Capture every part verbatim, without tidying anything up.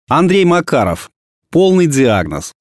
Андрей Макаров. Полный диагноз.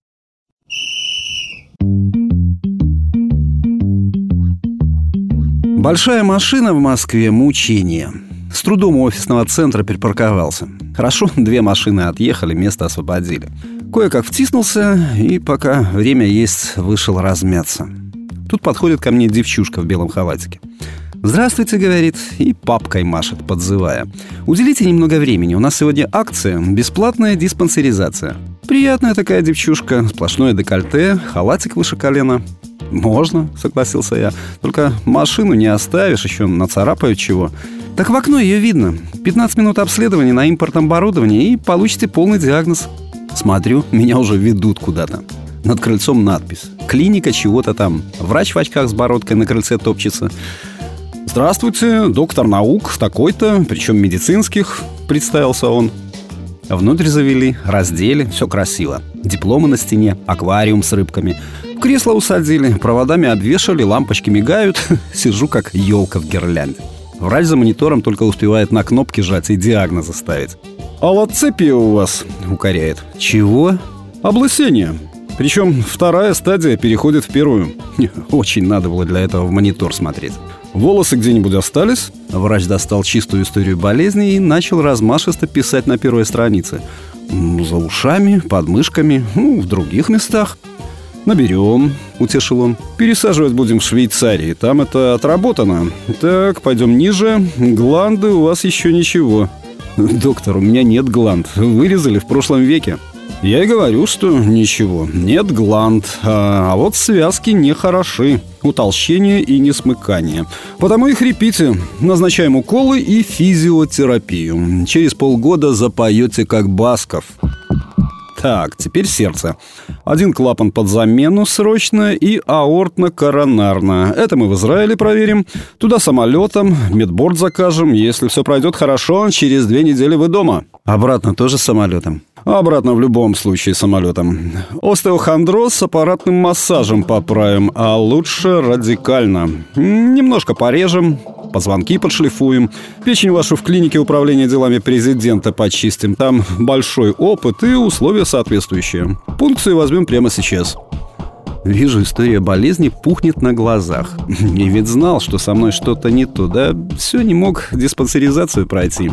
Большая машина в Москве – мучение. С трудом у офисного центра припарковался. Хорошо, две машины отъехали, место освободили. Кое-как втиснулся, и пока время есть, вышел размяться. Тут подходит ко мне девчушка в белом халатике. «Здравствуйте», — говорит, и папкой машет, подзывая. «Уделите немного времени, у нас сегодня акция, бесплатная диспансеризация». Приятная такая девчушка, сплошное декольте, халатик выше колена. «Можно», — согласился я, «только машину не оставишь, еще нацарапают чего». «Так в окно ее видно. пятнадцать минут обследования на импортном оборудовании, и получите полный диагноз». Смотрю, меня уже ведут куда-то. Над крыльцом надпись: «Клиника чего-то там». Врач в очках с бородкой на крыльце топчется. «Здравствуйте, доктор наук такой-то, причем медицинских», — представился он. Внутрь завели, раздели, все красиво. Дипломы на стене, аквариум с рыбками. В кресло усадили, проводами обвешали, лампочки мигают. Сижу как елка в гирлянде. Врач за монитором только успевает на кнопки жать и диагнозы ставить. «Аллоцепия у вас», — укоряет. «Чего?» «Облысение. Причем вторая стадия переходит в первую». Очень надо было для этого в монитор смотреть. «Волосы где-нибудь остались?» Врач достал чистую историю болезни и начал размашисто писать на первой странице. «За ушами, под мышками, ну, в других местах». «Наберем», — утешил он. «Пересаживать будем в Швейцарии, там это отработано. Так, пойдем ниже. Гланды у вас еще ничего». «Доктор, у меня нет гланд. Вырезали в прошлом веке». «Я и говорю, что ничего. Нет гланд. А, а вот связки нехороши. Утолщение и несмыкание. Потому и хрипите. Назначаем уколы и физиотерапию. Через полгода запоете, как Басков». Так, теперь сердце. Один клапан под замену срочно и аортно-коронарно. Это мы в Израиле проверим. Туда самолетом, медборд закажем. Если все пройдет хорошо, через две недели вы дома. Обратно тоже самолетом? Обратно в любом случае самолетом. Остеохондроз с аппаратным массажем поправим, а лучше радикально. Немножко порежем, позвонки подшлифуем. Печень вашу в клинике управления делами президента почистим. Там большой опыт и условия соответствующие. Пункции возьмем прямо сейчас». Вижу, история болезни пухнет на глазах. И ведь знал, что со мной что-то не то. Да все не мог диспансеризацию пройти.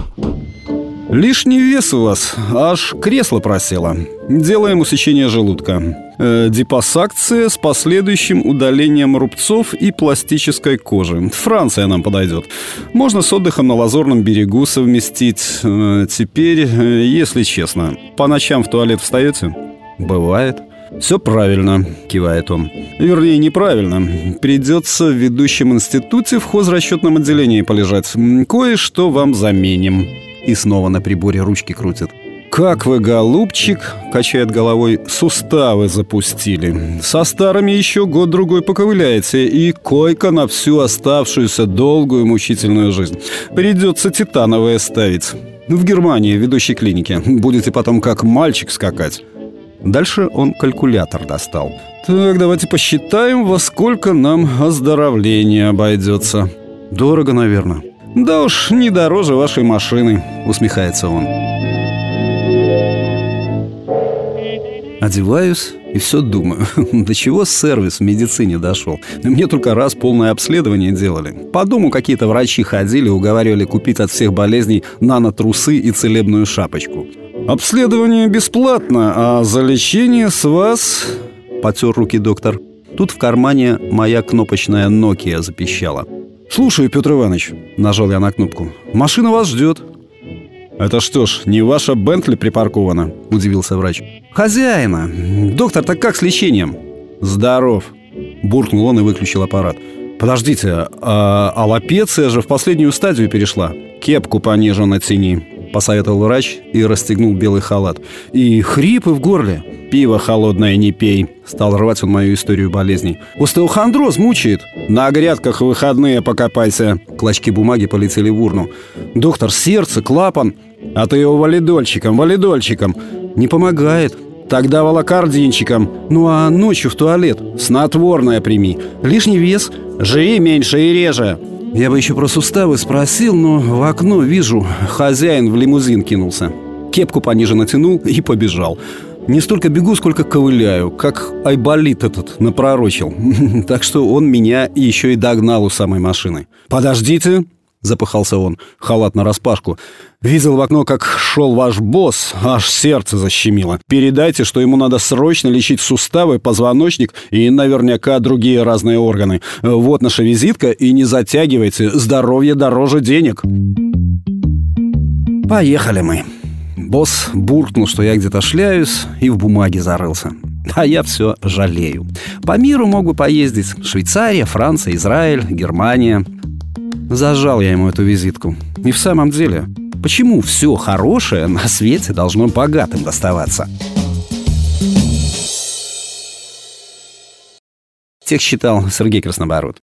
«Лишний вес у вас, аж кресло просело. Делаем усечение желудка. Э, депассакция с последующим удалением рубцов и пластической кожи. Франция нам подойдет. Можно с отдыхом на Лазурном берегу совместить. Э, теперь, э, если честно, по ночам в туалет встаете?» «Бывает». «Все правильно», — кивает он. «Вернее, неправильно. Придется в ведущем институте в хозрасчетном отделении полежать. Кое-что вам заменим». И снова на приборе ручки крутят. «Как вы, голубчик», — качает головой, — «суставы запустили. Со старыми еще год-другой поковыляете, и койка на всю оставшуюся долгую мучительную жизнь. Придется титановое ставить. В Германии, в ведущей клинике. Будете потом как мальчик скакать». Дальше он калькулятор достал. «Так, давайте посчитаем, во сколько нам оздоровление обойдется». «Дорого, наверное». «Да уж, не дороже вашей машины», — усмехается он. Одеваюсь и все думаю, до чего сервис в медицине дошел. Мне только раз полное обследование делали. По дому какие-то врачи ходили, уговаривали купить от всех болезней нанотрусы и целебную шапочку. «Обследование бесплатно, а за лечение с вас...» — потер руки доктор. Тут в кармане моя кнопочная Nokia запищала. «Слушаю, Петр Иванович», — нажал я на кнопку. «Машина вас ждет». «Это что ж, не ваша Бентли припаркована?» — удивился врач. «Хозяина. Доктор, так как с лечением?» «Здоров», — буркнул он и выключил аппарат. «Подождите, а аллопеция же в последнюю стадию перешла. Кепку пониже натяни», — посоветовал врач и расстегнул белый халат. «И хрипы в горле». «Пиво холодное не пей», — стал рвать он мою историю болезней. «Остеохондроз мучает». «На грядках в выходные покопайся». Клочки бумаги полетели в урну. «Доктор, сердце, клапан». «А ты его валидольчиком, валидольчиком». «Не помогает». «Тогда волокардинчиком». «Ну а ночью в туалет?» «Снотворное прими». «Лишний вес?» «Жри меньше и реже». Я бы еще про суставы спросил, но в окно вижу, хозяин в лимузин кинулся. кепку пониже натянул и побежал. Не столько бегу, сколько ковыляю, как Айболит этот напророчил. Так что он меня еще и догнал у самой машины. «Подождите!» — запыхался он, халат нараспашку. «Видел в окно, как шел ваш босс, аж сердце защемило. Передайте, что ему надо срочно лечить суставы, позвоночник и наверняка другие разные органы. Вот наша визитка, и не затягивайте, здоровье дороже денег». Поехали мы. Босс буркнул, что я где-то шляюсь, и в бумаге зарылся. А я все жалею. По миру мог бы поездить. Швейцария, Франция, Израиль, Германия. Зажал я ему эту визитку. И в самом деле, почему все хорошее на свете должно богатым доставаться? Текст читал Сергей Краснобород.